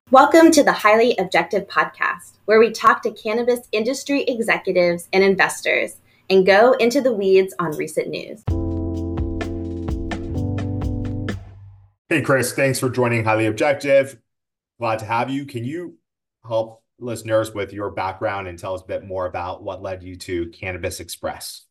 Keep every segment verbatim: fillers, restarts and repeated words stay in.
Welcome to the Highly Objective Podcast, where we talk to cannabis industry executives and investors and go into the weeds on recent news. Hey, Chris, thanks for joining Highly Objective. Glad to have you. Can you help listeners with your background and tell us a bit more about what led you to Cannabis Express?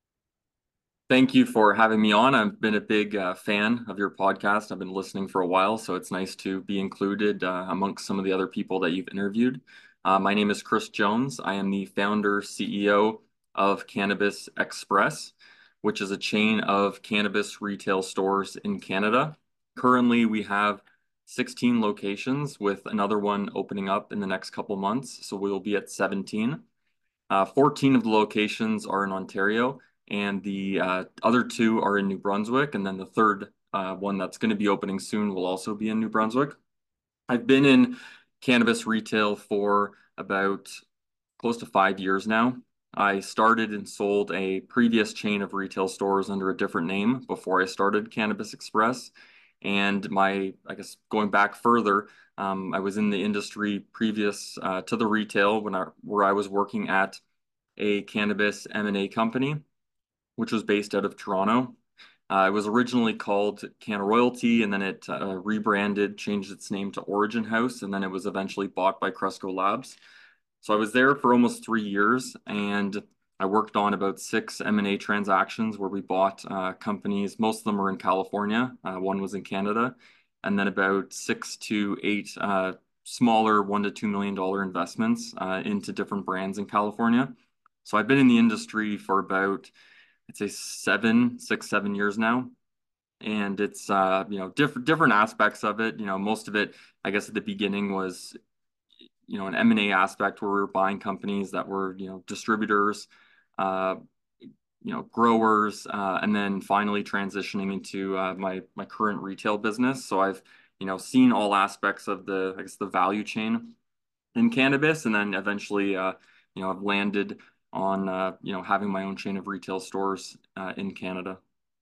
Thank you for having me on. I've been a big uh, fan of your podcast. I've been listening for a while, so it's nice to be included uh, amongst some of the other people that you've interviewed. Uh, my name is Chris Jones. I am the founder, C E O of Cannabis Express, which is a chain of cannabis retail stores in Canada. Currently, we have sixteen locations with another one opening up in the next couple months, so we will be at seventeen. Uh, fourteen of the locations are in Ontario, and the uh, other two are in New Brunswick, and then the third uh, one that's going to be opening soon will also be in New Brunswick. I've been in cannabis retail for about close to five years now. I started and sold a previous chain of retail stores under a different name before I started Cannabis Express. And my, I guess, going back further, um, I was in the industry previous uh, to the retail when I, where I was working at a cannabis M and A company, which was based out of Toronto. Uh, it was originally called Canna Royalty, and then it uh, rebranded, changed its name to Origin House, and then it was eventually bought by Cresco Labs. So I was there for almost three years, and I worked on about six M and A transactions where we bought uh, companies. Most of them are in California. Uh, one was in Canada, and then about six to eight uh, smaller one to two million dollar investments uh, into different brands in California. So I've been in the industry for about, I'd say seven, six, seven years now. And it's, uh, you know, different, different aspects of it. You know, most of it, I guess at the beginning was, you know, an M and A aspect where we were buying companies that were, you know, distributors, uh, you know, growers, uh, and then finally transitioning into uh, my, my current retail business. So I've, you know, seen all aspects of the, I guess, the value chain in cannabis, and then eventually, uh, you know, I've landed on, uh, you know, having my own chain of retail stores uh, in Canada.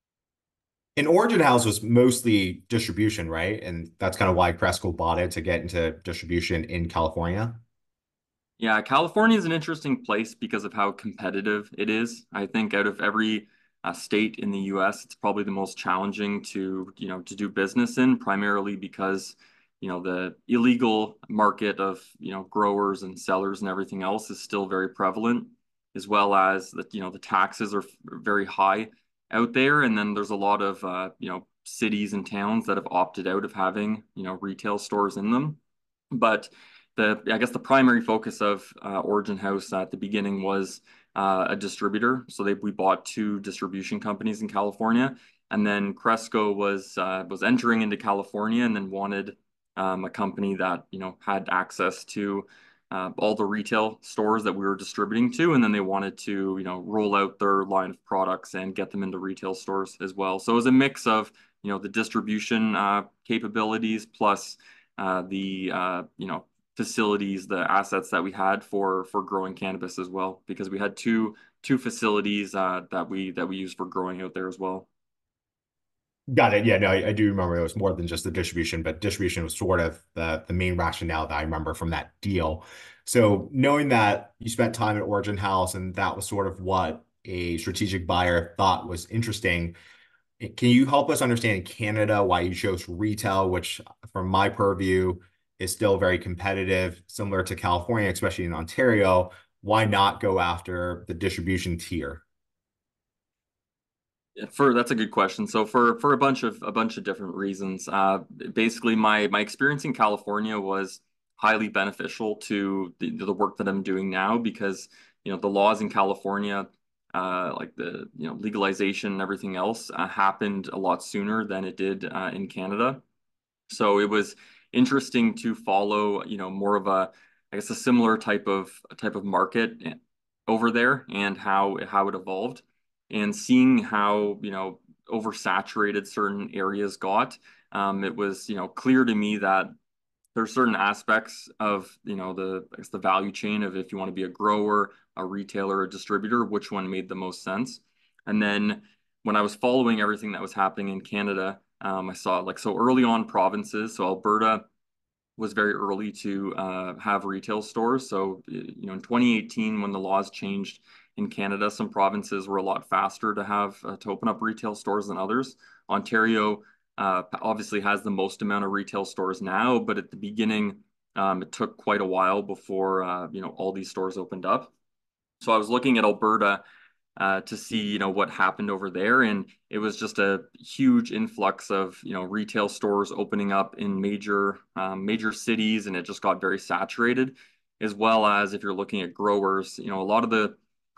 And Origin House was mostly distribution, right? And that's kind of why Cresco bought it to get into distribution in California. Yeah, California is an interesting place because of how competitive it is. I think out of every uh, state in the U S, it's probably the most challenging to, you know, to do business in, primarily because, you know, the illegal market of, you know, growers and sellers and everything else is still very prevalent, as well as that, you know, the taxes are very high out there. And then there's a lot of, uh, you know, cities and towns that have opted out of having, you know, retail stores in them. But the I guess the primary focus of uh, Origin House at the beginning was uh, a distributor. So they we bought two distribution companies in California, and then Cresco was uh, was entering into California, and then wanted um, a company that you know had access to uh, all the retail stores that we were distributing to, and then they wanted to you know roll out their line of products and get them into retail stores as well. So it was a mix of you know the distribution uh, capabilities plus uh, the uh, you know facilities, the assets that we had for for growing cannabis as well, because we had two two facilities uh, that we that we used for growing out there as well. Got it. Yeah, no, I, I do remember it was more than just the distribution, but distribution was sort of the, the main rationale that I remember from that deal. So knowing that you spent time at Origin House and that was sort of what a strategic buyer thought was interesting, can you help us understand in Canada why you chose retail, which from my purview is still very competitive, similar to California, especially in Ontario? Why not go after the distribution tier? For that's a good question. So for for a bunch of a bunch of different reasons, uh, basically my my experience in California was highly beneficial to the, the work that I'm doing now, because you know the laws in California, uh, like the you know legalization and everything else, uh, happened a lot sooner than it did uh, in Canada. So it was interesting to follow, you know, more of a, I guess, a similar type of type of market over there, and how how it evolved, and seeing how, you know, oversaturated certain areas got. Um, it was, you know, clear to me that there's certain aspects of, you know, the, I guess the value chain of if you want to be a grower, a retailer, a distributor, which one made the most sense. And then when I was following everything that was happening in Canada, um, I saw like so early on provinces. So Alberta was very early to uh, have retail stores. So, you know, in twenty eighteen, when the laws changed in Canada, some provinces were a lot faster to have uh, to open up retail stores than others. Ontario uh, obviously has the most amount of retail stores now, but at the beginning, um, it took quite a while before uh, you know, all these stores opened up. So I was looking at Alberta uh, to see, you know, what happened over there. And it was just a huge influx of, you know, retail stores opening up in major, um, major cities, and it just got very saturated. As well as if you're looking at growers, you know, a lot of the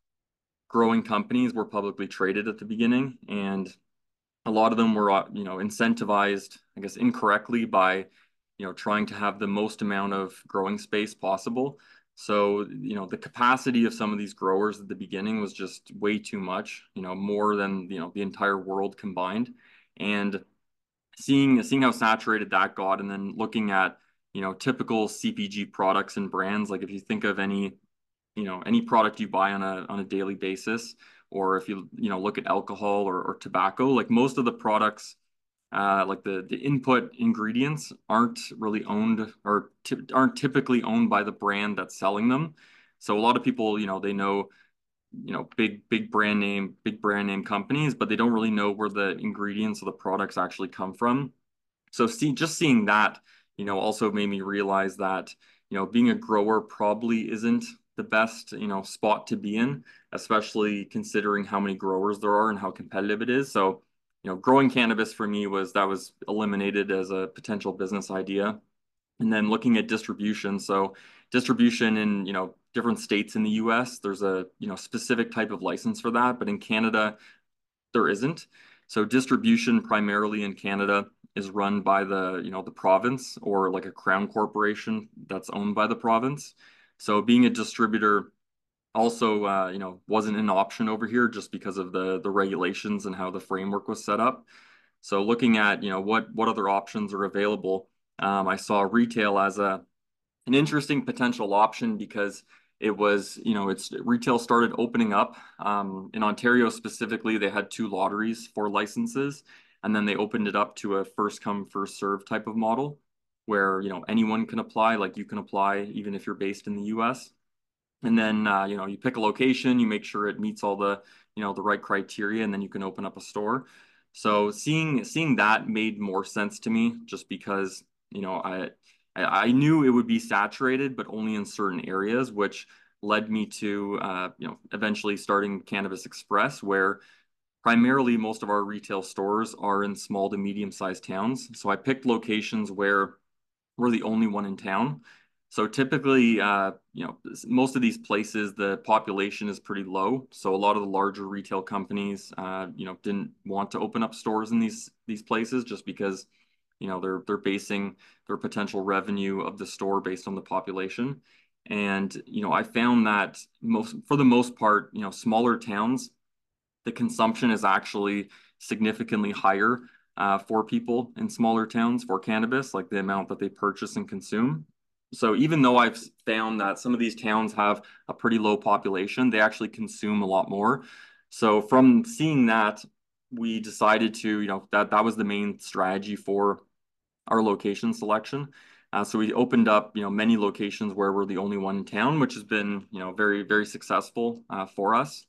growing companies were publicly traded at the beginning, and a lot of them were, uh, you know, incentivized, I guess, incorrectly by, you know, trying to have the most amount of growing space possible. So, you know, the capacity of some of these growers at the beginning was just way too much, you know, more than, you know, the entire world combined. And seeing seeing how saturated that got, and then looking at, you know, typical C P G products and brands, like if you think of any, you know, any product you buy on a on a daily basis, or if you, you know, look at alcohol or, or tobacco, like most of the products, uh, like the the input ingredients aren't really owned, or aren't typically owned by the brand that's selling them. So a lot of people, you know, they know, you know, big big brand name, big brand name companies, but they don't really know where the ingredients of the products actually come from. So see, just seeing that, you know, also made me realize that, you know, being a grower probably isn't the best, you know, spot to be in, especially considering how many growers there are and how competitive it is. So, you know, growing cannabis for me was, that was eliminated as a potential business idea. And then looking at distribution. So distribution in, you know, different states in the U S, there's a, you know, specific type of license for that, but in Canada, there isn't. So distribution primarily in Canada is run by the, you know, the province, or like a crown corporation that's owned by the province. So being a distributor also, uh, you know, wasn't an option over here, just because of the the regulations and how the framework was set up. So looking at, you know, what what other options are available, um, I saw retail as a an interesting potential option, because it was, you know, it's retail started opening up. Um, in Ontario specifically, they had two lotteries for licenses, and then they opened it up to a first come, first serve type of model, where, you know, anyone can apply, like you can apply even if you're based in the U S. And then, uh, you know, you pick a location, you make sure it meets all the, you know, the right criteria, and then you can open up a store. So seeing seeing that made more sense to me, just because, you know, I I knew it would be saturated, but only in certain areas, which led me to, uh, you know, eventually starting Cannabis Express, where primarily most of our retail stores are in small to medium-sized towns. So I picked locations where we're the only one in town. So typically, uh, you know, most of these places, the population is pretty low. So a lot of the larger retail companies, uh, you know, didn't want to open up stores in these these places, just because, you know, they're they're basing their potential revenue of the store based on the population. And, you know, I found that most, for the most part, you know, smaller towns, the consumption is actually significantly higher uh, for people in smaller towns for cannabis, like the amount that they purchase and consume. So even though I've found that some of these towns have a pretty low population, they actually consume a lot more. So from seeing that, we decided to, you know, that that was the main strategy for our location selection. Uh, so we opened up, you know, many locations where we're the only one in town, which has been, you know, very, very successful uh, for us.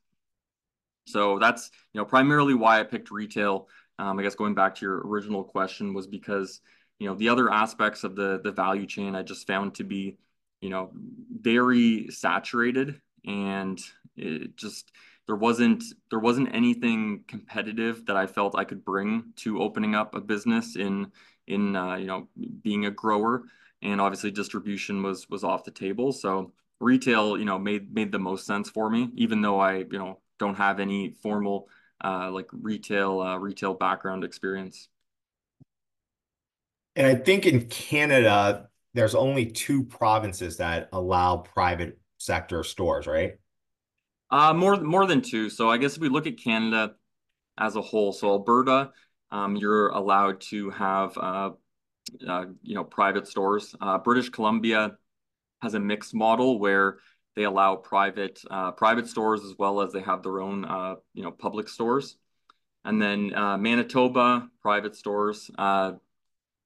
So that's, you know, primarily why I picked retail. Um, I guess going back to your original question, was because, you know, the other aspects of the the value chain I just found to be, you know, very saturated, and it just, there wasn't there wasn't anything competitive that I felt I could bring to opening up a business in in uh, you know, being a grower. And obviously distribution was was off the table. So retail, you know, made made the most sense for me, even though I, you know, don't have any formal uh, like retail uh, retail background experience. And I think in Canada, there's only two provinces that allow private sector stores, right? Uh, more more than two. So I guess if we look at Canada as a whole, so Alberta, um, you're allowed to have uh, uh, you know, private stores. Uh, British Columbia has a mixed model where they allow private uh, private stores, as well as they have their own uh, you know, public stores. And then uh, Manitoba, private stores. Uh,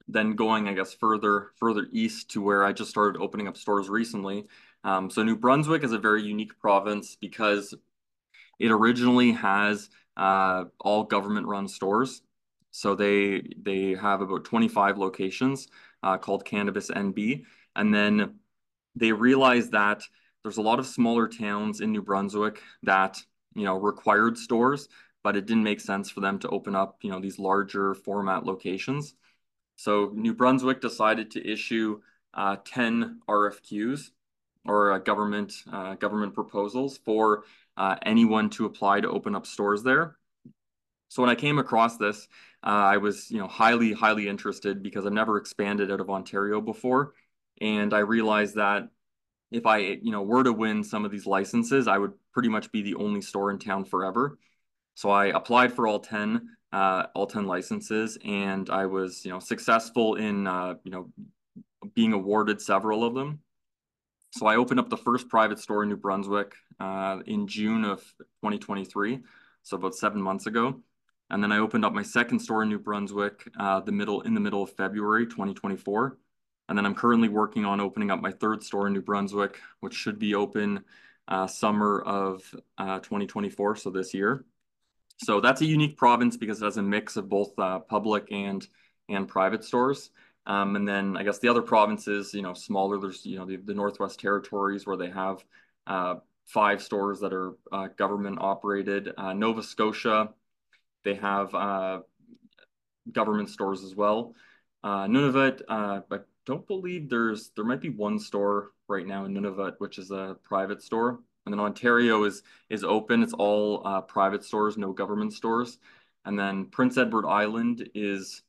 then going, I guess, further further east to where I just started opening up stores recently. Um, so New Brunswick is a very unique province because it originally has uh, all government-run stores. So they they have about twenty-five locations uh, called Cannabis N B, and then they realized that there's a lot of smaller towns in New Brunswick that, you know, required stores, but it didn't make sense for them to open up, you know, these larger format locations. So New Brunswick decided to issue uh, ten R F Qs, or uh, government uh, government proposals for uh, anyone to apply to open up stores there. So when I came across this, uh, I was, you know, highly, highly interested because I've never expanded out of Ontario before. And I realized that if I, you know, were to win some of these licenses, I would pretty much be the only store in town forever. So I applied for all ten, uh, all ten licenses, and I was, you know, successful in, uh, you know, being awarded several of them. So I opened up the first private store in New Brunswick uh, in June of twenty twenty-three, so about seven months ago. And then I opened up my second store in New Brunswick uh, the middle in the middle of February twenty twenty-four. And then I'm currently working on opening up my third store in New Brunswick, which should be open uh, summer of uh, twenty twenty-four, so this year. So that's a unique province because it has a mix of both uh, public and and private stores. Um, and then I guess the other provinces, you know, smaller, there's, you know, the, the Northwest Territories where they have uh, five stores that are uh, government operated. Uh, Nova Scotia, they have uh, government stores as well. Uh, Nunavut, uh, I don't believe there's, there might be one store right now in Nunavut, which is a private store. And then Ontario is is open. It's all uh, private stores, no government stores. And then Prince Edward Island is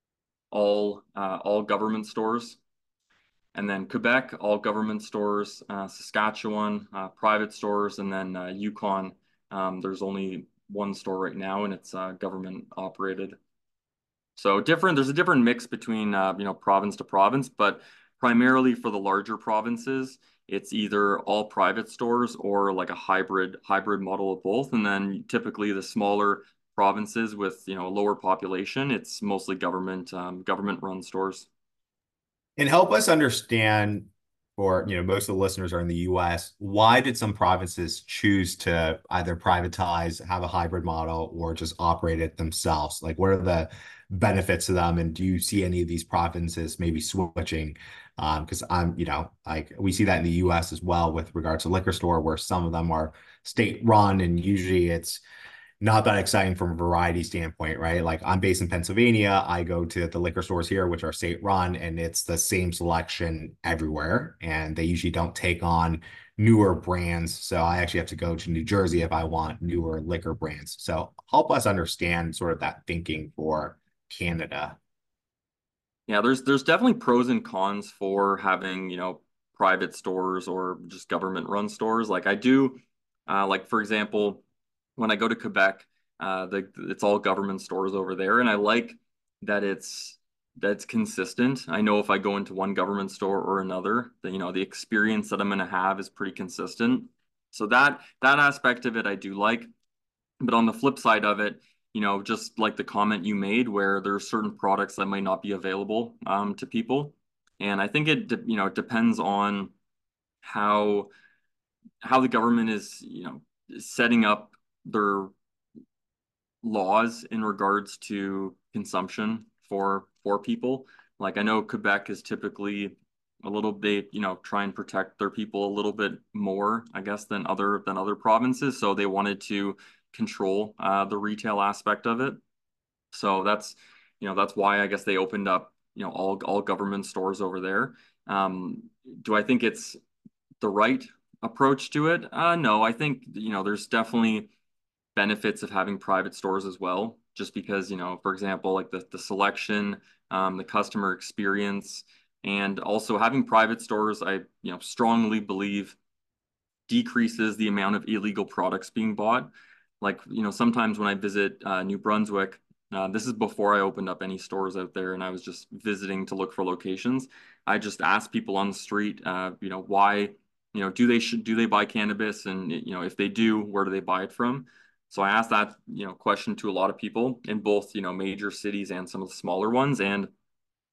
all uh, all government stores. And then Quebec, all government stores. Uh, Saskatchewan, uh, private stores. And then uh, Yukon, um, there's only one store right now, and it's uh, government operated. So different, there's a different mix between, uh, you know, province to province, but primarily for the larger provinces, it's either all private stores or like a hybrid hybrid model of both. And then typically the smaller provinces with, you know, a lower population, it's mostly government um, government run stores. And help us understand, or you know, most of the listeners are in the U S. Why did some provinces choose to either privatize, have a hybrid model, or just operate it themselves? Like, what are the benefits to them? And do you see any of these provinces maybe switching? Um, because I'm, you know, like we see that in the U S as well with regards to liquor store, where some of them are state run, and usually it's not that exciting from a variety standpoint, right? Like I'm based in Pennsylvania. I go to the liquor stores here, which are state run, and it's the same selection everywhere. And they usually don't take on newer brands. So I actually have to go to New Jersey if I want newer liquor brands. So help us understand sort of that thinking for Canada. Yeah, there's there's definitely pros and cons for having, you know, private stores or just government run stores. Like I do, uh, like for example, when I go to Quebec, uh, the it's all government stores over there, and I like that it's that's consistent. I know if I go into one government store or another, then you know the experience that I'm going to have is pretty consistent. So that that aspect of it I do like. But on the flip side of it, you know, just like the comment you made, where there are certain products that might not be available um, to people, and I think it you know it depends on how how the government is you know setting up their laws in regards to consumption for for people. Like I know Quebec is typically a little bit, you know, try and protect their people a little bit more, I guess, than other than other provinces. So they wanted to control uh, the retail aspect of it. So that's, you know, that's why I guess they opened up, you know, all all government stores over there. Um, do I think it's the right approach to it? Uh, no, I think, you know, there's definitely benefits of having private stores as well, just because, you know, for example, like the, the selection, um, the customer experience, and also having private stores, I, you know, strongly believe decreases the amount of illegal products being bought. Like, you know, sometimes when I visit uh, New Brunswick, uh, this is before I opened up any stores out there and I was just visiting to look for locations. I just asked people on the street, uh, you know, why, you know, do they should do they buy cannabis? And, you know, if they do, where do they buy it from? So I asked that, you know, question to a lot of people in both, you know, major cities and some of the smaller ones. And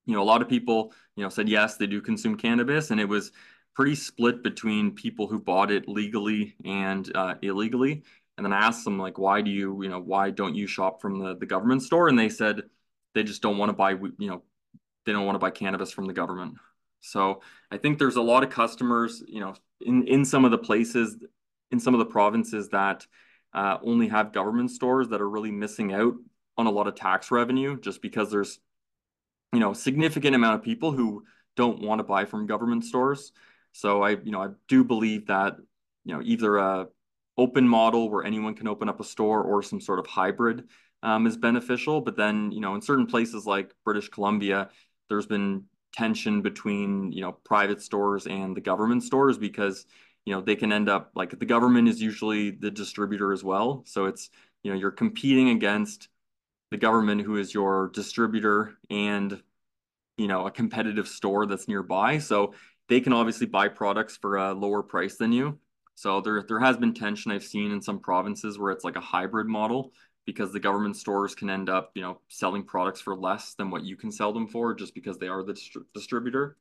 you know, a lot of people, you know, said yes, they do consume cannabis, and it was pretty split between people who bought it legally and uh, illegally. And then I asked them, like, why do you, you know, why don't you shop from the, the government store? And they said they just don't want to buy, you know, they don't want to buy cannabis from the government. So I think there's a lot of customers, you know, in, in some of the places, in some of the provinces that uh, only have government stores that are really missing out on a lot of tax revenue just because there's, you know, significant amount of people who don't want to buy from government stores. So I, you know, I do believe that, you know, either a open model where anyone can open up a store or some sort of hybrid um, is beneficial. But then, you know, in certain places like British Columbia, there's been tension between, you know, private stores and the government stores because, you know, they can end up like the government is usually the distributor as well. So it's, you know, you're competing against the government who is your distributor and, you know, a competitive store that's nearby. So they can obviously buy products for a lower price than you. So there, there has been tension I've seen in some provinces where it's like a hybrid model because the government stores can end up, you know, selling products for less than what you can sell them for just because they are the distri distributor.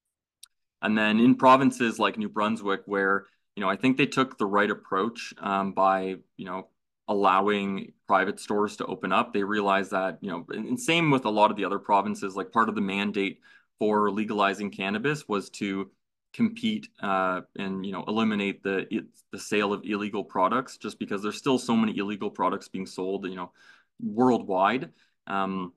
And then in provinces like New Brunswick, where, you know, I think they took the right approach um, by, you know, allowing private stores to open up. They realized that, you know, and same with a lot of the other provinces, like part of the mandate for legalizing cannabis was to compete uh, and, you know, eliminate the the sale of illegal products just because there's still so many illegal products being sold, you know, worldwide. Um,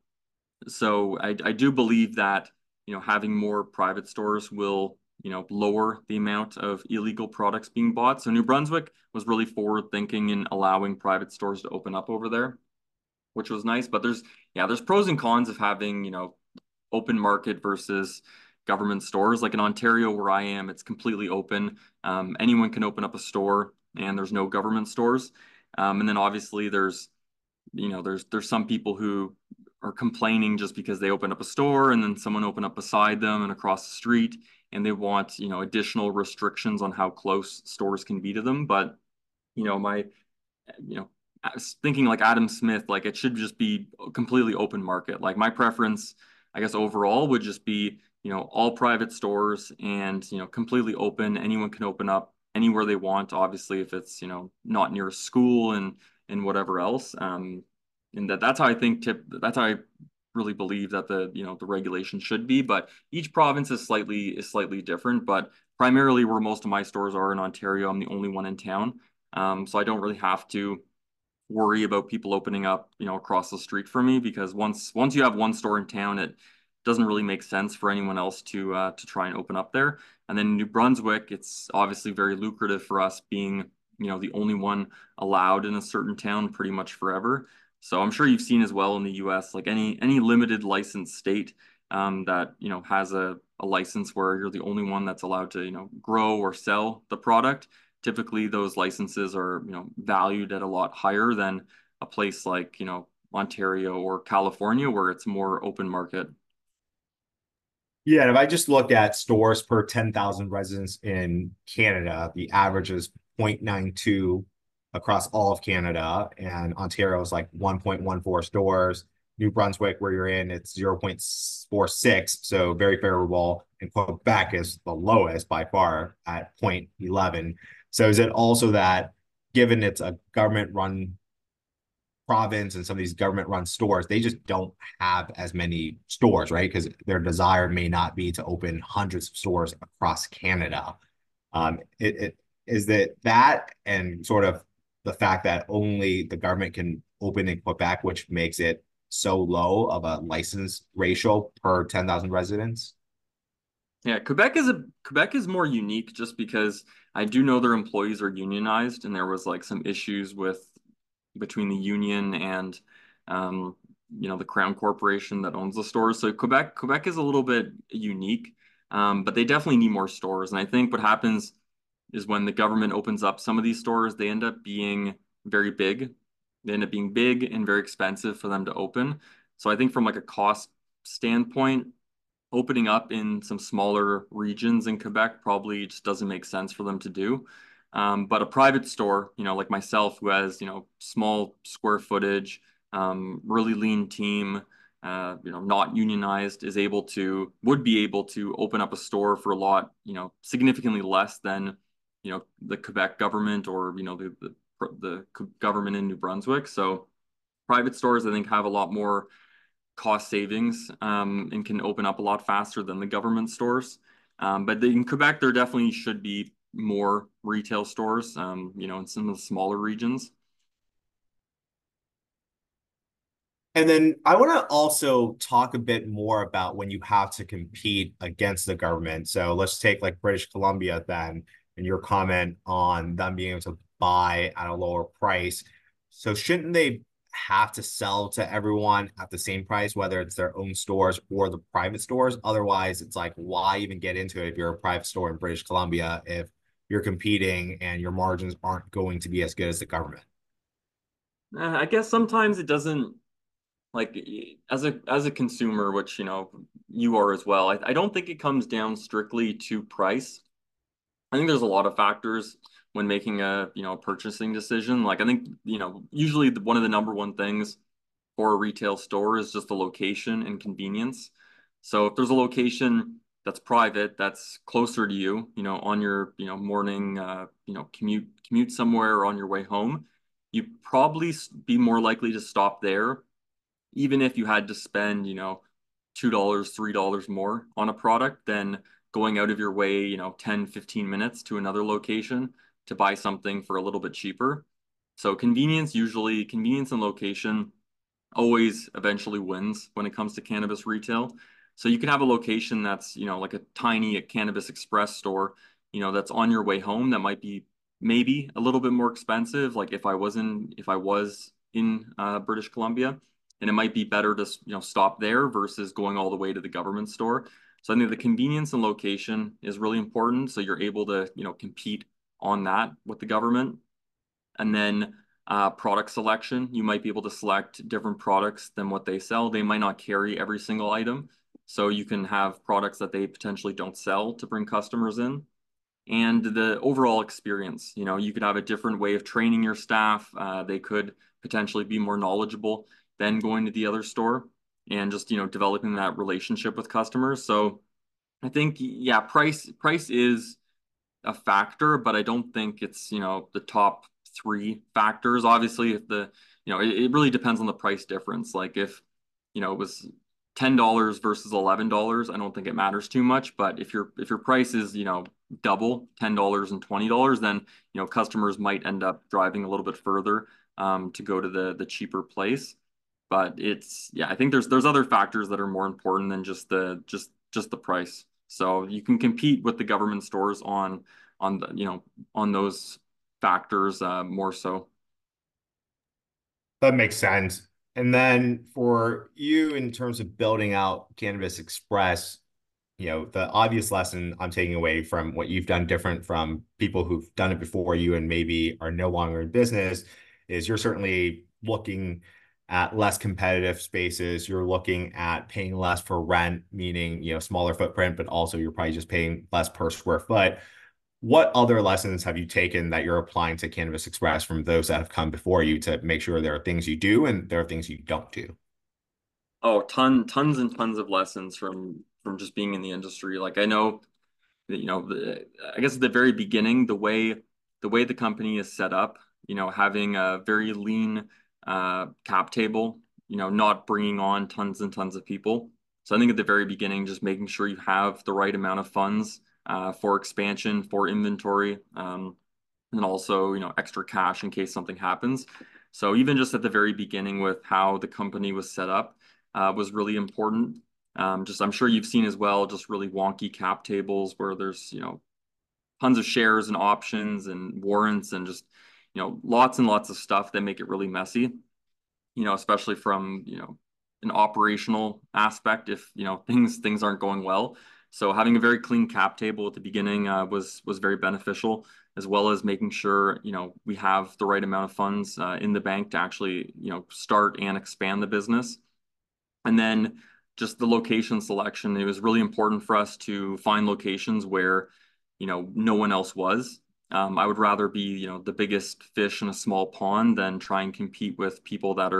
so I, I do believe that, you know, having more private stores will, you know, lower the amount of illegal products being bought. So New Brunswick was really forward thinking in allowing private stores to open up over there, which was nice. But there's, yeah, there's pros and cons of having, you know, open market versus government stores. Like in Ontario, where I am, it's completely open. Um, anyone can open up a store and there's no government stores. Um, and then obviously there's, you know, there's there's some people who are complaining just because they open up a store and then someone open up beside them and across the street and they want, you know, additional restrictions on how close stores can be to them. But, you know, my, you know, thinking like Adam Smith, like it should just be a completely open market. Like my preference, I guess overall would just be, you know, all private stores and, you know, completely open. Anyone can open up anywhere they want, obviously, if it's, you know, not near a school and and whatever else. Um, and that that's how I think tip that's how I really believe that the, you know, the regulation should be. But each province is slightly is slightly different. But primarily where most of my stores are in Ontario, I'm the only one in town. Um, so I don't really have to worry about people opening up, you know, across the street from me because once once you have one store in town, it doesn't really make sense for anyone else to uh, to try and open up there. And then New Brunswick, it's obviously very lucrative for us being, you know, the only one allowed in a certain town pretty much forever. So I'm sure you've seen as well in the U S, like any any limited license state um, that, you know, has a, a license where you're the only one that's allowed to, you know, grow or sell the product. Typically those licenses are, you know, valued at a lot higher than a place like, you know, Ontario or California where it's more open market. Yeah, and if I just look at stores per ten thousand residents in Canada, the average is zero point nine two across all of Canada, and Ontario is like one point one four stores. New Brunswick, where you're in, it's zero point four six, so very favorable. And Quebec is the lowest by far at zero point one one. So is it also that given it's a government-run province and some of these government-run stores, they just don't have as many stores, right? Because their desire may not be to open hundreds of stores across Canada. Um, it, it is that that and sort of the fact that only the government can open in Quebec, which makes it so low of a license ratio per ten thousand residents. Yeah, Quebec is a Quebec is more unique just because I do know their employees are unionized and there was like some issues with between the union and um, you know, the Crown Corporation that owns the stores. So Quebec Quebec is a little bit unique, um, but they definitely need more stores. And I think what happens is when the government opens up some of these stores, they end up being very big. They end up being big and very expensive for them to open. So I think from like a cost standpoint, opening up in some smaller regions in Quebec probably just doesn't make sense for them to do. Um, but a private store, you know, like myself, who has, you know, small square footage, um, really lean team, uh, you know, not unionized is able to, would be able to open up a store for a lot, you know, significantly less than, you know, the Quebec government or, you know, the, the, the government in New Brunswick. So private stores, I think, have a lot more cost savings um, and can open up a lot faster than the government stores. Um, but in Quebec, there definitely should be more retail stores, um, you know, in some of the smaller regions. And then I want to also talk a bit more about when you have to compete against the government. So let's take like British Columbia then, and your comment on them being able to buy at a lower price. So shouldn't they have to sell to everyone at the same price, whether it's their own stores or the private stores? Otherwise, it's like, why even get into it if you're a private store in British Columbia if you're competing and your margins aren't going to be as good as the government? Uh, I guess sometimes it doesn't, like, as a as a consumer, which, you know, you are as well. I, I don't think it comes down strictly to price. I think there's a lot of factors when making a, you know, purchasing decision. Like, I think, you know, usually the, one of the number one things for a retail store is just the location and convenience. So if there's a location that's private, that's closer to you, you know, on your, you know, morning, uh, you know, commute commute somewhere or on your way home, you probably be more likely to stop there, even if you had to spend, you know, two dollars, three dollars more on a product than going out of your way, you know, ten, fifteen minutes to another location to buy something for a little bit cheaper. So convenience, usually convenience and location always eventually wins when it comes to cannabis retail. So you can have a location that's, you know, like a tiny Cannabis Express store, you know, that's on your way home that might be maybe a little bit more expensive. Like if I was in, if I was in uh, British Columbia, and it might be better to, you know, stop there versus going all the way to the government store. So I think the convenience and location is really important. So you're able to, you know, compete on that with the government. And then uh, product selection, you might be able to select different products than what they sell. They might not carry every single item. So you can have products that they potentially don't sell to bring customers in. And the overall experience, you know, you could have a different way of training your staff. Uh, they could potentially be more knowledgeable than going to the other store and just, you know, developing that relationship with customers. So I think, yeah, price price is a factor, but I don't think it's, you know, the top three factors. Obviously, if the, you know, it, it really depends on the price difference. Like if, you know, it was ten dollars versus eleven dollars, I don't think it matters too much. But if your if your price is, you know, double ten dollars and twenty dollars, then, you know, customers might end up driving a little bit further um, to go to the the cheaper place. But it's, yeah, I think there's there's other factors that are more important than just the just just the price. So you can compete with the government stores on on the, you know, on those factors uh, more so. That makes sense. And then for you, in terms of building out Cannabis Express, you know, the obvious lesson I'm taking away from what you've done different from people who've done it before you and maybe are no longer in business is you're certainly looking at less competitive spaces. You're looking at paying less for rent, meaning, you know, smaller footprint, but also you're probably just paying less per square foot. What other lessons have you taken that you're applying to Cannabis Express from those that have come before you to make sure there are things you do and there are things you don't do? Oh, ton, tons and tons of lessons from from just being in the industry. Like I know that, you know, the, I guess at the very beginning, the way the way the company is set up, you know, having a very lean uh, cap table, you know, not bringing on tons and tons of people. So I think at the very beginning, just making sure you have the right amount of funds uh, for expansion, for inventory, um, and also, you know, extra cash in case something happens. So even just at the very beginning with how the company was set up uh, was really important. Um, just I'm sure you've seen as well, just really wonky cap tables where there's, you know, tons of shares and options and warrants and just, you know, lots and lots of stuff that make it really messy, you know, especially from, you know, an operational aspect if, you know, things things aren't going well. So having a very clean cap table at the beginning uh, was was very beneficial, as well as making sure, you know, we have the right amount of funds uh, in the bank to actually, you know, start and expand the business. And then just the location selection, it was really important for us to find locations where, you know, no one else was. Um, I would rather be, you know, the biggest fish in a small pond than try and compete with people that are,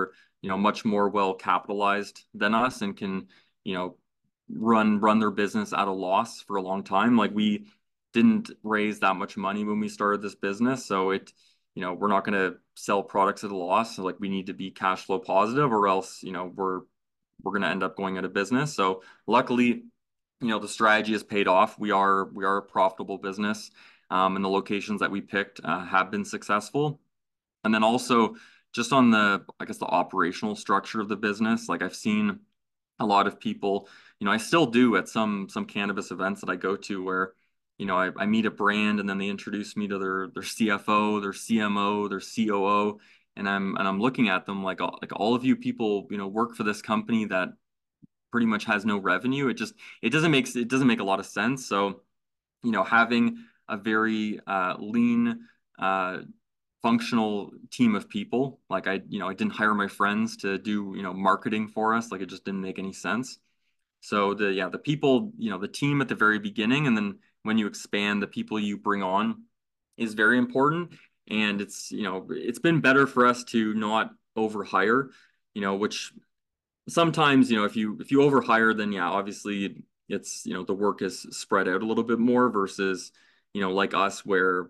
you know, much more well capitalized than us and can, you know, run run their business at a loss for a long time. Like we didn't raise that much money when we started this business, so it, you know, we're not going to sell products at a loss. So like we need to be cash flow positive, or else, you know, we're we're going to end up going out of business. So luckily, you know, the strategy has paid off. We are we are a profitable business, um, and the locations that we picked uh, have been successful. And then also just on the, I guess, the operational structure of the business, like I've seen a lot of people, you know, I still do at some some cannabis events that I go to where, you know, I, I meet a brand and then they introduce me to their their C F O, their C M O, their C O O, and I'm and I'm looking at them like all, like all of you people, you know, work for this company that pretty much has no revenue. It just it doesn't make it doesn't make a lot of sense. So, you know, having a very uh, lean, uh, functional team of people, like I, you know, I didn't hire my friends to do, you know, marketing for us. Like it just didn't make any sense. So the yeah, the people, you know, the team at the very beginning, and then when you expand, the people you bring on is very important. And it's, you know, it's been better for us to not overhire, you know, which sometimes, you know, if you if you overhire, then yeah, obviously it's, you know, the work is spread out a little bit more versus, you know, like us where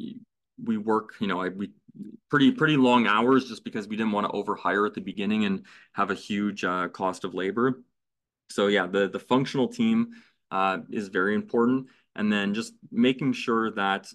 we work, you know, I, we pretty pretty long hours just because we didn't want to overhire at the beginning and have a huge uh, cost of labor. So yeah, the the functional team uh, is very important, and then just making sure that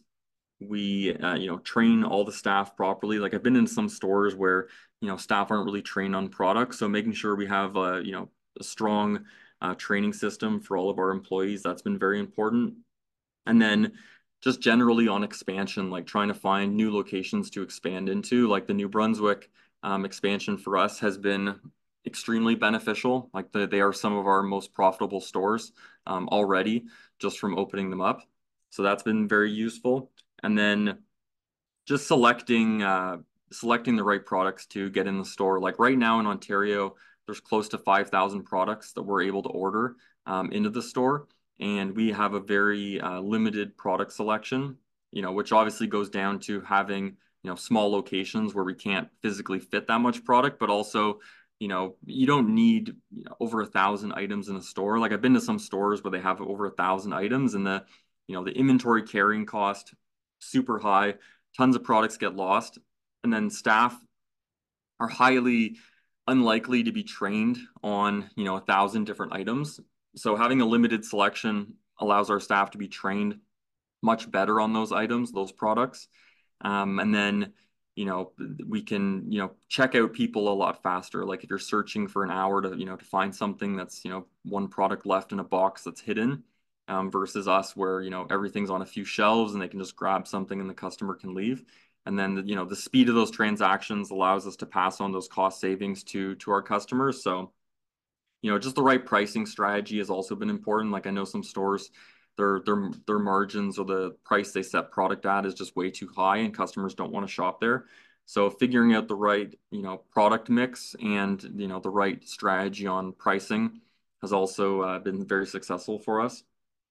we uh, you know, train all the staff properly. Like I've been in some stores where, you know, staff aren't really trained on products, so making sure we have a, you know, a strong uh, training system for all of our employees, that's been very important. And then just generally on expansion, like trying to find new locations to expand into, like the New Brunswick um, expansion for us has been extremely beneficial. Like the, they are some of our most profitable stores um, already just from opening them up. So that's been very useful. And then just selecting uh, selecting the right products to get in the store. Like right now in Ontario, there's close to five thousand products that we're able to order um, into the store. And we have a very uh, limited product selection, you know, which obviously goes down to having, you know, small locations where we can't physically fit that much product, but also, you know, you don't need, you know, over a thousand items in a store. Like I've been to some stores where they have over a thousand items, and the, you know, the inventory carrying cost super high, tons of products get lost, and then staff are highly unlikely to be trained on, you know, a thousand different items. So having a limited selection allows our staff to be trained much better on those items, those products. Um, and then, you know, we can, you know, check out people a lot faster. Like if you're searching for an hour to, you know, to find something that's, you know, one product left in a box that's hidden, um, versus us where, you know, everything's on a few shelves and they can just grab something and the customer can leave. And then, you know, the speed of those transactions allows us to pass on those cost savings to to our customers. So, you know, just the right pricing strategy has also been important. Like I know some stores, their their their margins or the price they set product at is just way too high, and customers don't want to shop there. So figuring out the right, you know, product mix and, you know, the right strategy on pricing has also uh, been very successful for us.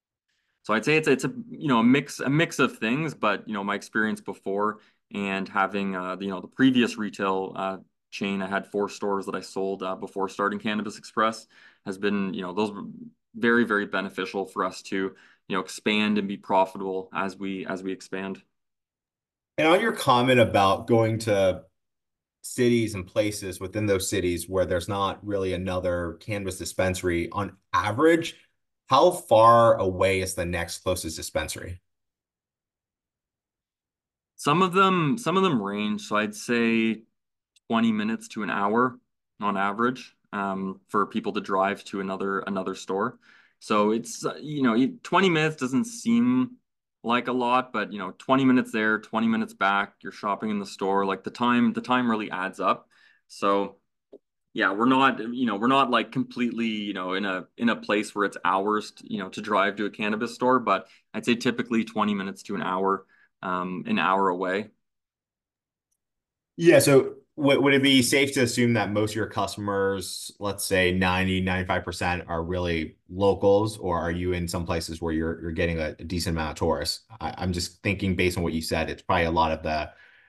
So I'd say it's it's a, you know, a mix a mix of things, but you know, my experience before and having uh, you know, the previous retail uh, chain, I had four stores that I sold uh, before starting Cannabis Express, has been, you know, those were very very beneficial for us to, you know, expand and be profitable as we as we expand. And on your comment about going to cities and places within those cities where there's not really another cannabis dispensary, on average, how far away is the next closest dispensary? Some of them some of them range, so I'd say twenty minutes to an hour on average, um, for people to drive to another another store. So it's, uh, you know, twenty minutes doesn't seem like a lot, but you know, twenty minutes there, twenty minutes back, you're shopping in the store, like the time the time really adds up. So yeah, we're not, you know, we're not like completely, you know, in a in a place where it's hours, to, you know, to drive to a cannabis store, but I'd say typically twenty minutes to an hour, um, an hour away. Yeah, so would, would it be safe to assume that most of your customers, let's say ninety, ninety-five percent are really locals, or are you in some places where you're you're getting a, a decent amount of tourists? I, I'm just thinking based on what you said, it's probably a lot of the,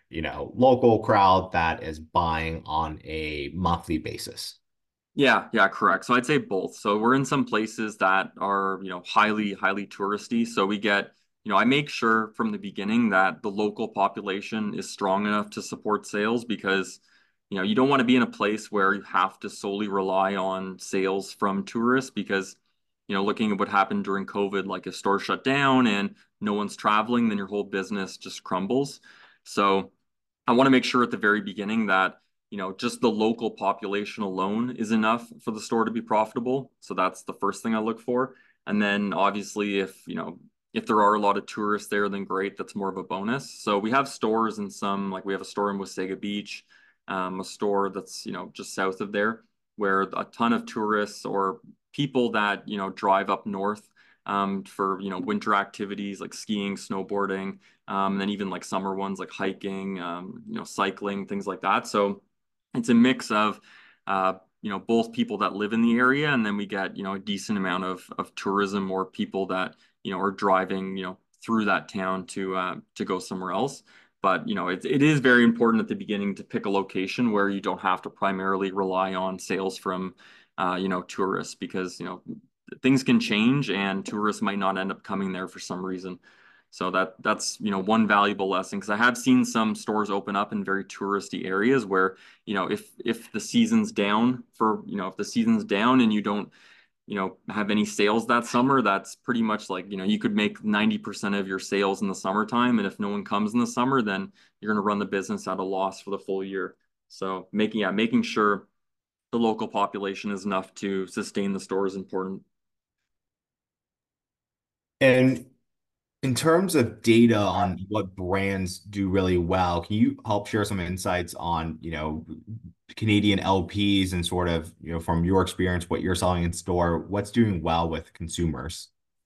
you know, local crowd that is buying on a monthly basis? Yeah, yeah, correct. So I'd say both. So we're in some places that are, you know, highly, highly touristy. So we get, you know, I make sure from the beginning that the local population is strong enough to support sales because, you know, you don't want to be in a place where you have to solely rely on sales from tourists because, you know, looking at what happened during COVID, like if stores shut down and no one's traveling, then your whole business just crumbles. So I want to make sure at the very beginning that, you know, just the local population alone is enough for the store to be profitable. So that's the first thing I look for. And then obviously if, you know, if there are a lot of tourists there, then great, that's more of a bonus. So we have stores in some, like we have a store in Wasaga Beach, um, a store that's, you know, just south of there, where a ton of tourists or people that, you know, drive up north um, for, you know, winter activities like skiing, snowboarding, um, and then even like summer ones like hiking, um, you know, cycling, things like that. So it's a mix of, uh, you know, both people that live in the area, and then we get, you know, a decent amount of of tourism or people that, you know, are driving, you know, through that town to uh, to go somewhere else. But, you know, it, it is very important at the beginning to pick a location where you don't have to primarily rely on sales from, uh, you know, tourists because, you know, things can change and tourists might not end up coming there for some reason. So that that's, you know, one valuable lesson because I have seen some stores open up in very touristy areas where, you know, if if the season's down for, you know, if the season's down and you don't, you know, have any sales that summer, that's pretty much like, you know, you could make ninety percent of your sales in the summertime. And if no one comes in the summer, then you're going to run the business at a loss for the full year. So making, yeah, making sure the local population is enough to sustain the store is important. And in terms of data on what brands do really well, can you help share some insights on, you know, Canadian L Ps and sort of, you know, from your experience, what you're selling in store, what's doing well with consumers?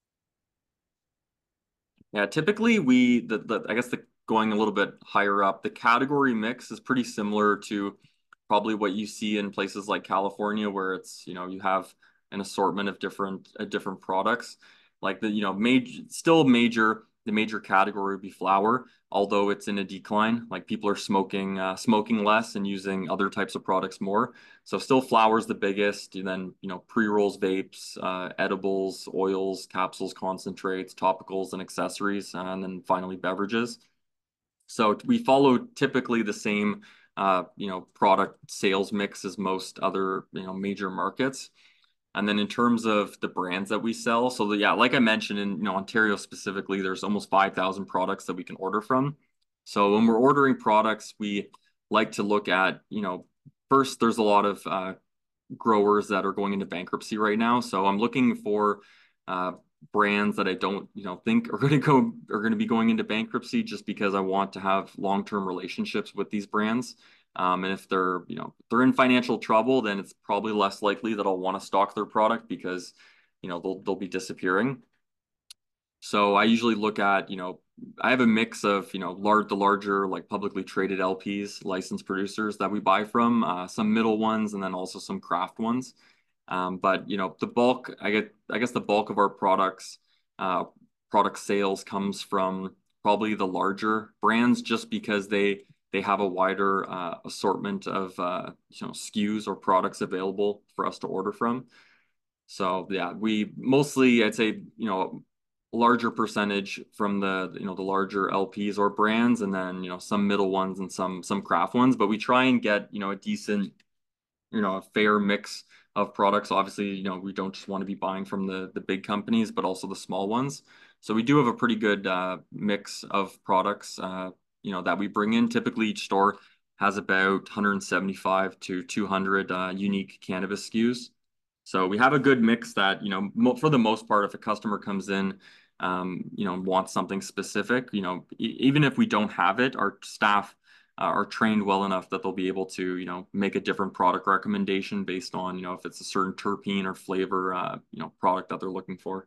Yeah, typically we the, the I guess the going a little bit higher up, the category mix is pretty similar to probably what you see in places like California, where it's, you know, you have an assortment of different uh, different products. Like the, you know, major still major the major category would be flower, although it's in a decline. Like people are smoking uh, smoking less and using other types of products more. So still flower's the biggest, and then, you know, pre-rolls, vapes, uh, edibles, oils, capsules, concentrates, topicals, and accessories, and then finally beverages. So we follow typically the same, uh, you know, product sales mix as most other, you know, major markets. And then in terms of the brands that we sell, so the, yeah, like I mentioned, in, you know, Ontario specifically, there's almost five thousand products that we can order from. So when we're ordering products, we like to look at, you know, first there's a lot of uh, growers that are going into bankruptcy right now. So I'm looking for uh, brands that I don't, you know, think are going to go are going to be going into bankruptcy just because I want to have long-term relationships with these brands. Um, and if they're, you know, if they're in financial trouble, then it's probably less likely that I'll want to stock their product because, you know, they'll they'll be disappearing. So I usually look at, you know, I have a mix of, you know, large the larger like publicly traded L Ps, licensed producers that we buy from, uh, some middle ones, and then also some craft ones. Um, but you know, the bulk, I get, I guess the bulk of our products, uh, product sales comes from probably the larger brands, just because they they have a wider uh, assortment of uh, you know, S K Us or products available for us to order from. So yeah, we mostly, I'd say, you know, larger percentage from the, you know, the larger L Ps or brands, and then, you know, some middle ones and some some craft ones. But we try and get, you know, a decent, you know, a fair mix of products. Obviously, you know, we don't just want to be buying from the the big companies, but also the small ones. So we do have a pretty good uh, mix of products, uh, you know, that we bring in. Typically, each store has about one hundred seventy-five to two hundred uh, unique cannabis S K Us. So we have a good mix that, you know, mo for the most part, if a customer comes in, um, you know, wants something specific, you know, e even if we don't have it, our staff uh, are trained well enough that they'll be able to, you know, make a different product recommendation based on, you know, if it's a certain terpene or flavor, uh, you know, product that they're looking for.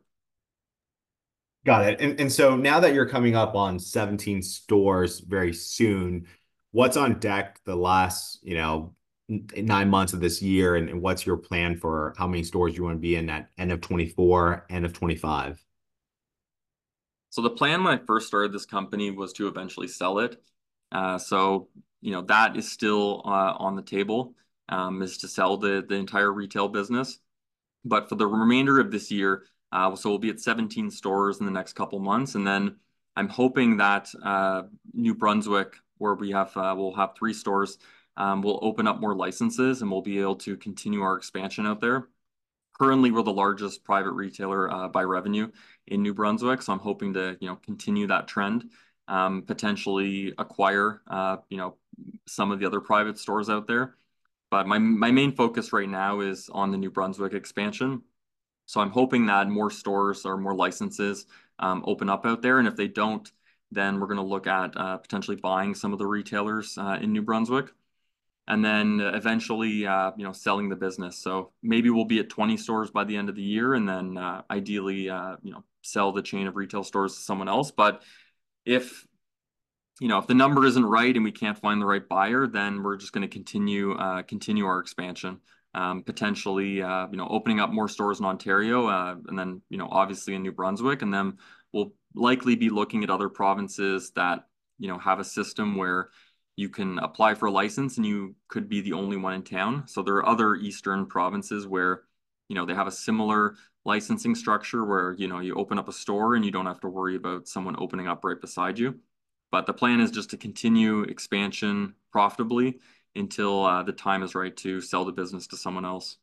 Got it. And and so now that you're coming up on seventeen stores very soon, what's on deck the last, you know, n- nine months of this year, and, and what's your plan for how many stores you want to be in at end of twenty-four, end of twenty-five? So the plan when I first started this company was to eventually sell it. Uh, so, you know, that is still uh, on the table, um, is to sell the, the entire retail business. But for the remainder of this year, uh, so we'll be at seventeen stores in the next couple months. And then I'm hoping that uh, New Brunswick, where we have, uh, we'll have three stores, um, will open up more licenses and we'll be able to continue our expansion out there. Currently, we're the largest private retailer uh, by revenue in New Brunswick, so I'm hoping to, you know, continue that trend, um, potentially acquire, uh, you know, some of the other private stores out there. But my my main focus right now is on the New Brunswick expansion. So I'm hoping that more stores or more licenses um, open up out there, and if they don't, then we're going to look at uh, potentially buying some of the retailers uh, in New Brunswick and then eventually, uh, you know, selling the business. So maybe we'll be at twenty stores by the end of the year, and then uh, ideally, uh, you know, sell the chain of retail stores to someone else. But if you know, if the number isn't right and we can't find the right buyer, then we're just going to continue uh, continue our expansion. Um, potentially, uh, you know, opening up more stores in Ontario, uh, and then you know, obviously in New Brunswick, and then we'll likely be looking at other provinces that you know have a system where you can apply for a license and you could be the only one in town. So there are other eastern provinces where you know they have a similar licensing structure where you know you open up a store and you don't have to worry about someone opening up right beside you. But the plan is just to continue expansion profitably until uh, the time is right to sell the business to someone else.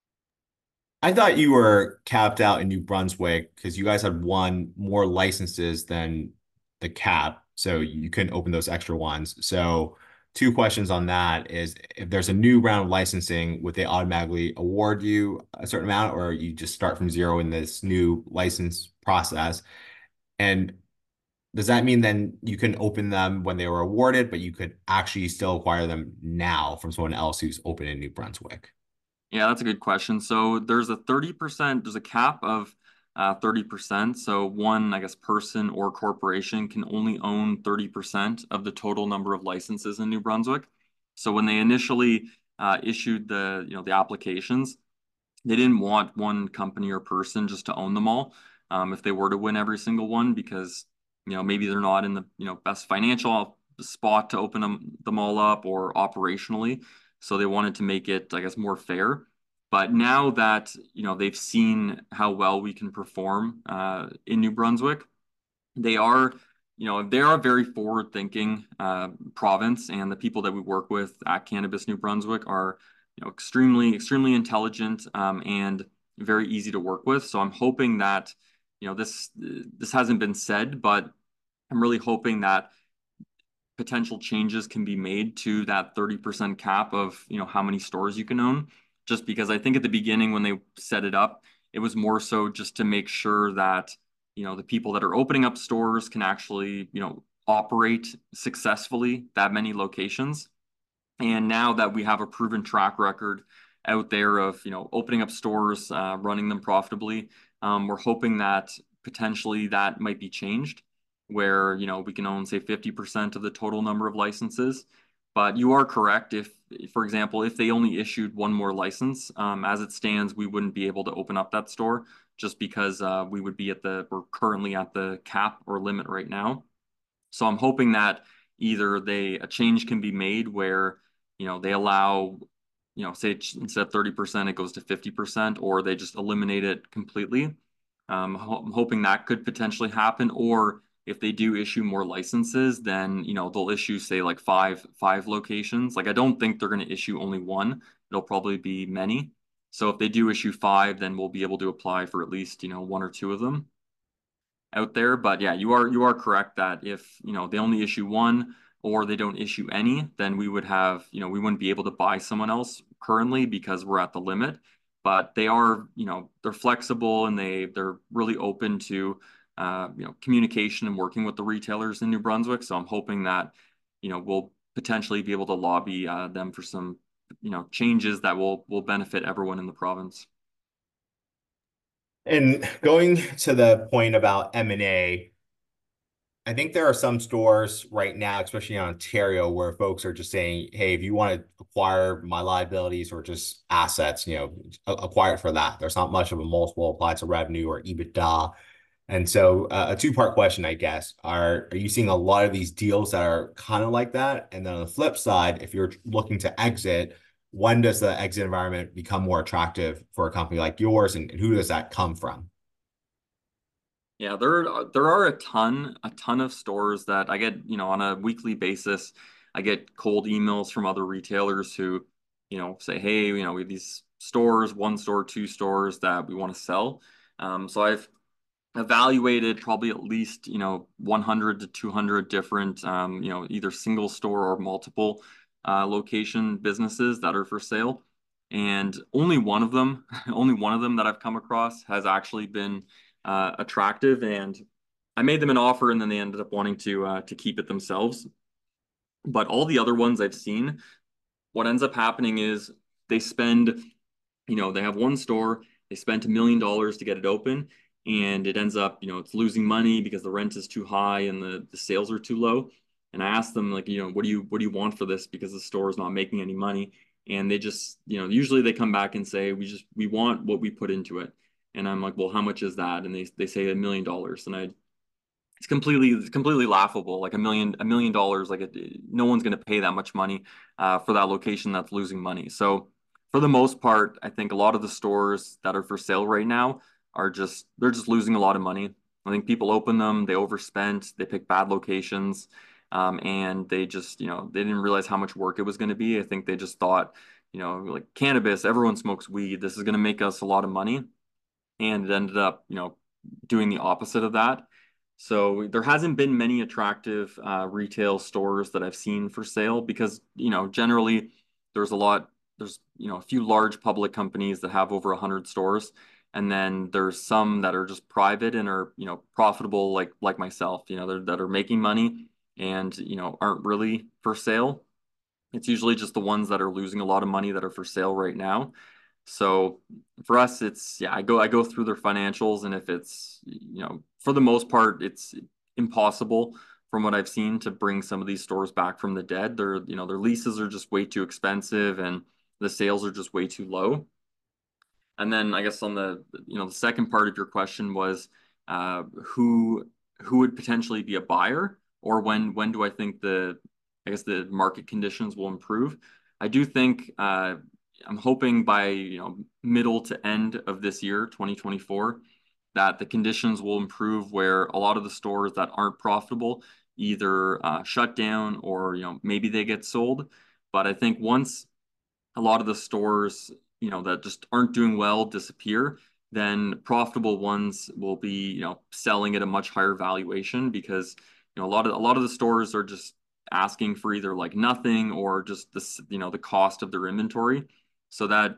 I thought you were capped out in New Brunswick because you guys had one more licenses than the cap, so you couldn't open those extra ones. So two questions on that is if there's a new round of licensing, would they automatically award you a certain amount, or you just start from zero in this new license process? And does that mean then you can open them when they were awarded, but you could actually still acquire them now from someone else who's open in New Brunswick? Yeah, that's a good question. So there's a thirty percent, there's a cap of uh, thirty percent. So one, I guess, person or corporation can only own thirty percent of the total number of licenses in New Brunswick. So when they initially uh, issued the, you know, the applications, they didn't want one company or person just to own them all. Um, if they were to win every single one, because you know maybe they're not in the you know best financial spot to open them them all up or operationally, so they wanted to make it, I guess, more fair. But now that you know they've seen how well we can perform uh, in New Brunswick, they are you know they are a very forward-thinking uh, province, and the people that we work with at Cannabis New Brunswick are you know extremely extremely intelligent um, and very easy to work with. So I'm hoping that you know this this hasn't been said, but I'm really hoping that potential changes can be made to that thirty percent cap of you know how many stores you can own. Just because I think at the beginning when they set it up, it was more so just to make sure that you know the people that are opening up stores can actually you know operate successfully that many locations. And now that we have a proven track record out there of you know opening up stores, uh, running them profitably, um, we're hoping that potentially that might be changed, where you know we can own say fifty percent of the total number of licenses. But you are correct. If, for example, if they only issued one more license, um, as it stands, we wouldn't be able to open up that store just because uh, we would be at the we're currently at the cap or limit right now. So I'm hoping that either they a change can be made where you know they allow you know say instead of thirty percent it goes to fifty percent, or they just eliminate it completely. Um, I'm hoping that could potentially happen, or if they do issue more licenses, then you know they'll issue say like five five locations. Like I don't think they're going to issue only one. It'll probably be many. So if they do issue five, then we'll be able to apply for at least you know one or two of them out there. But yeah, you are you are correct that if you know they only issue one or they don't issue any, then we would have you know we wouldn't be able to buy someone else currently because we're at the limit. But they are you know they're flexible and they they're really open to uh, you know communication and working with the retailers in New Brunswick. So I'm hoping that you know we'll potentially be able to lobby uh, them for some you know changes that will will benefit everyone in the province. And going to the point about M and A, I think there are some stores right now, especially in Ontario, where folks are just saying, hey, if you want to acquire my liabilities or just assets, you know, acquire it for that. There's not much of a multiple applied to revenue or EBITDA. And so uh, a two-part question, I guess, are are you seeing a lot of these deals that are kind of like that? And then on the flip side, if you're looking to exit, when does the exit environment become more attractive for a company like yours, and, and who does that come from? Yeah, there are- there are a ton a ton of stores that I get, you know, on a weekly basis. I get cold emails from other retailers who, you know, say, hey, you know, we have these stores, one store, two stores that we want to sell. Um, so I've evaluated probably at least, you know, one hundred to two hundred different, um, you know, either single store or multiple uh, location businesses that are for sale. And only one of them, only one of them that I've come across has actually been uh, attractive. And I made them an offer and then they ended up wanting to uh, to keep it themselves. But all the other ones I've seen, what ends up happening is they spend, you know, they have one store, they spent a million dollars to get it open, and it ends up, you know, it's losing money because the rent is too high and the, the sales are too low. And I asked them, like, you know, what do you what do you want for this? Because the store is not making any money. And they just, you know, usually they come back and say, we just we want what we put into it. And I'm like, well, how much is that? And they they say a million dollars. And I it's completely it's completely laughable. Like a million a million dollars, like it, no one's going to pay that much money uh, for that location that's losing money. So for the most part, I think a lot of the stores that are for sale right now are just they're just losing a lot of money. I think people open them, they overspent, they pick bad locations, um, and they just, you know, they didn't realize how much work it was going to be. I think they just thought, you know, like cannabis, everyone smokes weed. This is going to make us a lot of money, and it ended up, you know, doing the opposite of that. So there hasn't been many attractive uh, retail stores that I've seen for sale because, you know, generally there's a lot, there's, you know, a few large public companies that have over one hundred stores. And then there's some that are just private and are, you know, profitable like like myself, you know, that that are making money and, you know, aren't really for sale. It's usually just the ones that are losing a lot of money that are for sale right now. So for us, it's yeah, I go I go through their financials, and if it's, you know, for the most part, it's impossible from what I've seen to bring some of these stores back from the dead. Their, you know, their leases are just way too expensive and the sales are just way too low. And then I guess on the, you know, the second part of your question was uh, who who would potentially be a buyer, or when when do I think the I guess the market conditions will improve? I do think uh, I'm hoping by, you know, middle to end of this year, twenty twenty-four, that the conditions will improve where a lot of the stores that aren't profitable either uh, shut down or, you know, maybe they get sold. But I think once a lot of the stores, you know, that just aren't doing well disappear, then profitable ones will be, you know, selling at a much higher valuation because, you know, a lot of a lot of the stores are just asking for either like nothing or just this, you know, the cost of their inventory. So that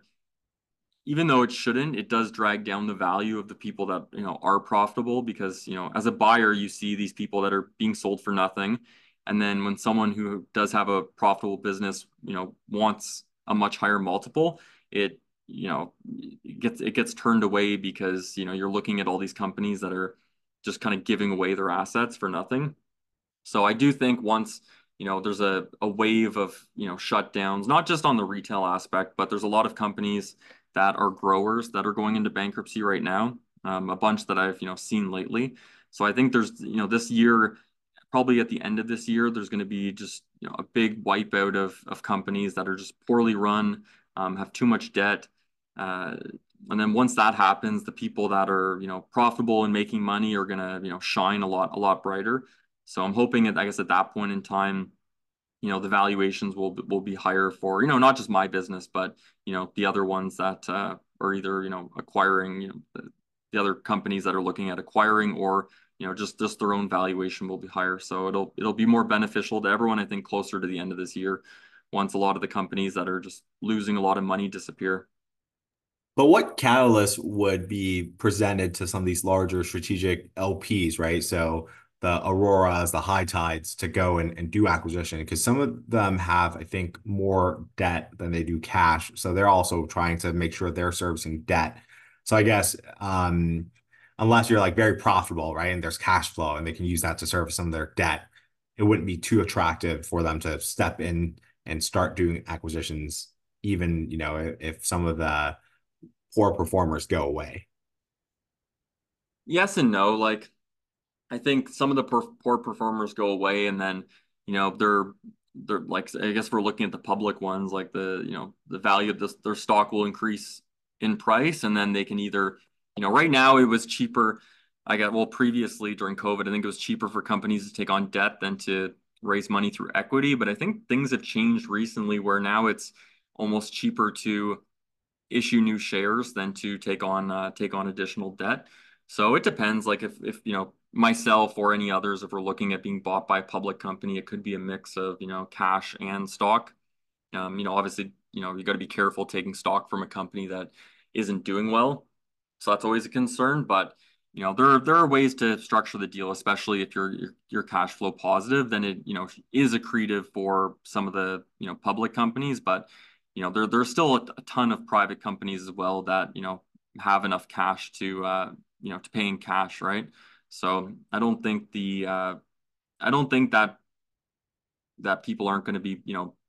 even though it shouldn't, it does drag down the value of the people that, you know, are profitable because, you know, as a buyer, you see these people that are being sold for nothing. And then when someone who does have a profitable business, you know, wants a much higher multiple, it, you know, it gets it gets turned away because, you know, you're looking at all these companies that are just kind of giving away their assets for nothing. So I do think once, you know, there's a, a wave of, you know, shutdowns, not just on the retail aspect, but there's a lot of companies that are growers that are going into bankruptcy right now. Um, a bunch that I've, you know, seen lately. So I think there's, you know, this year, probably at the end of this year, there's going to be just, you know, a big wipeout of of companies that are just poorly run, um, have too much debt. Uh, and then once that happens, the people that are, you know, profitable and making money are going to, you know, shine a lot, a lot brighter. So I'm hoping at, I guess at that point in time, you know, the valuations will will be higher for, you know, not just my business, but, you know, the other ones that uh, are either, you know, acquiring, you know, the, the other companies that are looking at acquiring, or, you know, just just their own valuation will be higher. So it'll it'll be more beneficial to everyone, I think, closer to the end of this year, once a lot of the companies that are just losing a lot of money disappear. But what catalyst would be presented to some of these larger strategic L Ps, right? So the Auroras, the High Tides to go and, and do acquisition, because some of them have, I think, more debt than they do cash. So they're also trying to make sure they're servicing debt. So I guess um, unless you're like very profitable, right, and there's cash flow and they can use that to service some of their debt, it wouldn't be too attractive for them to step in and start doing acquisitions, even, you know, if, if some of the poor performers go away. yes and no. Like I think some of the per poor performers go away, and then you know they're they're like I guess we're looking at the public ones, like the you know the value of this their stock will increase in price, and then they can either you know right now it was cheaper. I got well previously during COVID, I think it was cheaper for companies to take on debt than to raise money through equity. But I think things have changed recently where now it's almost cheaper to issue new shares than to take on uh, take on additional debt. So it depends. Like if if you know myself or any others, if we're looking at being bought by a public company, it could be a mix of you know cash and stock. Um, you know, obviously, you know you got to be careful taking stock from a company that isn't doing well. So that's always a concern. But you know there there are ways to structure the deal, especially if you're you're, you're cash flow positive. Then it you know is accretive for some of the you know public companies, but you know there there's still a, a ton of private companies as well that you know have enough cash to uh, you know to pay in cash, right? So I don't think the uh, I don't think that that people aren't going to be you know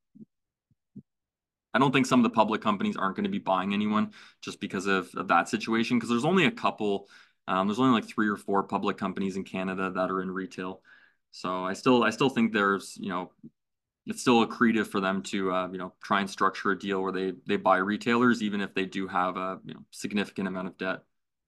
I don't think some of the public companies aren't going to be buying anyone just because of, of that situation. Because there's only a couple, um, there's only like three or four public companies in Canada that are in retail. So I still, I still think there's, you know, it's still accretive for them to, uh, you know, try and structure a deal where they they buy retailers, even if they do have a, you know, significant amount of debt.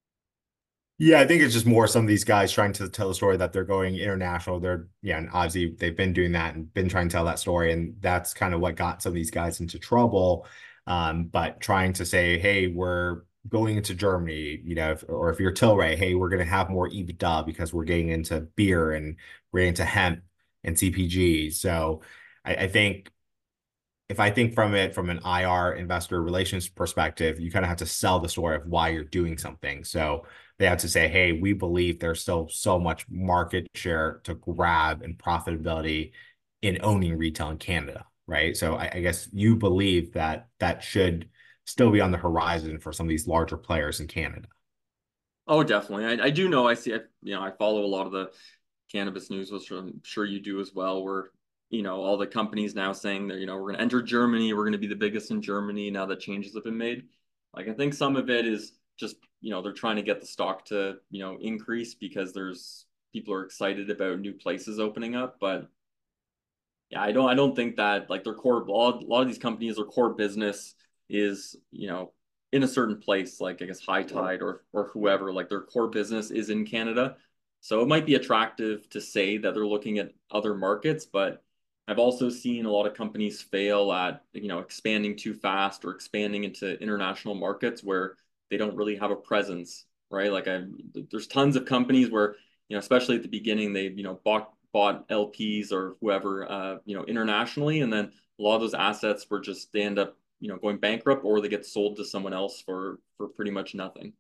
Yeah, I think it's just more some of these guys trying to tell a story that they're going international. They're, yeah, and obviously they've been doing that and been trying to tell that story. And that's kind of what got some of these guys into trouble. Um, but trying to say, hey, we're going into Germany, you know, if, or if you're Tilray, hey, we're going to have more EBITDA because we're getting into beer and we're getting into hemp and C P G. So I, I think if I think from it from an I R investor relations perspective, you kind of have to sell the story of why you're doing something. So they have to say, hey, we believe there's still so much market share to grab and profitability in owning retail in Canada, right? So I, I guess you believe that that should still be on the horizon for some of these larger players in Canada. Oh, definitely. I, I do know. I see. I, you know, I follow a lot of the cannabis news, which I'm sure you do as well. Where you know all the companies now saying that you know we're going to enter Germany, we're going to be the biggest in Germany now that changes have been made. Like I think some of it is just you know they're trying to get the stock to you know increase because there's people are excited about new places opening up. But yeah, I don't I don't think that like their core a lot, a lot of these companies, their core business is you know in a certain place, like I guess High Tide or or whoever, like their core business is in Canada. So it might be attractive to say that they're looking at other markets, but I've also seen a lot of companies fail at you know expanding too fast or expanding into international markets where they don't really have a presence, right? Like I there's tons of companies where you know especially at the beginning they you know bought bought L Ps or whoever, uh, you know, internationally, and then a lot of those assets were just they end up, you know, going bankrupt or they get sold to someone else for for pretty much nothing.